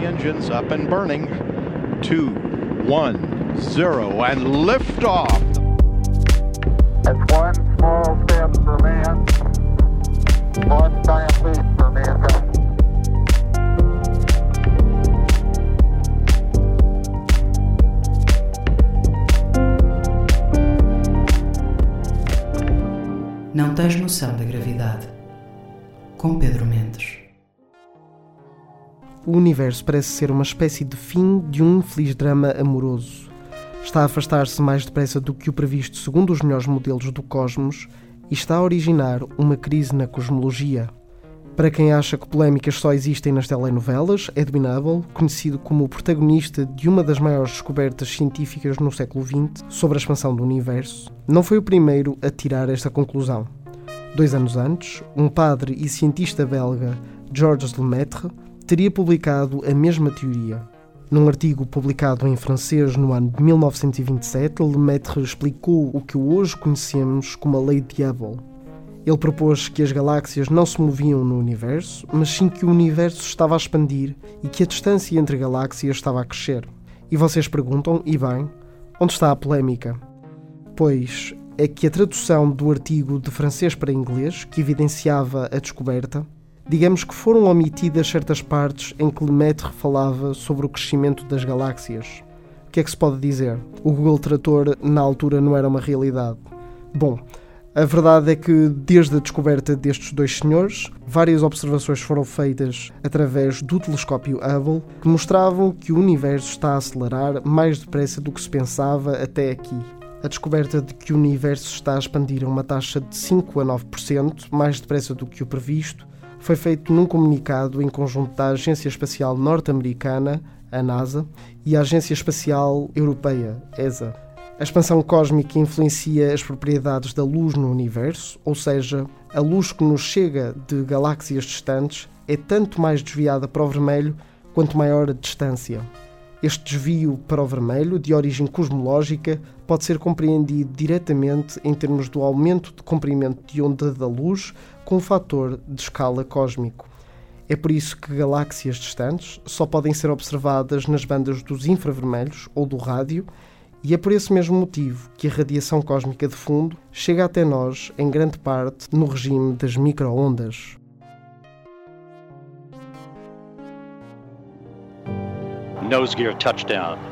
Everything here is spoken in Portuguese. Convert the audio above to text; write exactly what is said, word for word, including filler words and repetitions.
the engines up and burning. Two, one, zero, and liftoff. It's one small step for man, one giant leap for mankind. Não tens noção da gravidade. Com Pedro Mendes. O universo parece ser uma espécie de fim de um infeliz drama amoroso. Está a afastar-se mais depressa do que o previsto segundo os melhores modelos do cosmos e está a originar uma crise na cosmologia. Para quem acha que polémicas só existem nas telenovelas, Edwin Hubble, conhecido como o protagonista de uma das maiores descobertas científicas no século vinte sobre a expansão do universo, não foi o primeiro a tirar esta conclusão. Dois anos antes, um padre e cientista belga, Georges Lemaitre, teria publicado a mesma teoria. Num artigo publicado em francês no ano de mil novecentos e vinte e sete, Lemaitre explicou o que hoje conhecemos como a lei de Hubble. Ele propôs que as galáxias não se moviam no universo, mas sim que o universo estava a expandir e que a distância entre galáxias estava a crescer. E vocês perguntam, e bem, onde está a polémica? Pois é que a tradução do artigo de francês para inglês, que evidenciava a descoberta, digamos que foram omitidas certas partes em que Lemaitre falava sobre o crescimento das galáxias. O que é que se pode dizer? O Google Trator na altura não era uma realidade. Bom, a verdade é que desde a descoberta destes dois senhores, várias observações foram feitas através do telescópio Hubble que mostravam que o universo está a acelerar mais depressa do que se pensava até aqui. A descoberta de que o universo está a expandir a uma taxa de cinco a nove por cento, mais depressa do que o previsto, foi feito num comunicado em conjunto da Agência Espacial Norte-Americana, a NASA, e a Agência Espacial Europeia, E S A. A expansão cósmica influencia as propriedades da luz no universo, ou seja, a luz que nos chega de galáxias distantes é tanto mais desviada para o vermelho quanto maior a distância. Este desvio para o vermelho, de origem cosmológica, pode ser compreendido diretamente em termos do aumento de comprimento de onda da luz com o fator de escala cósmico. É por isso que galáxias distantes só podem ser observadas nas bandas dos infravermelhos ou do rádio, e é por esse mesmo motivo que a radiação cósmica de fundo chega até nós, em grande parte, no regime das micro-ondas. Nose gear touchdown.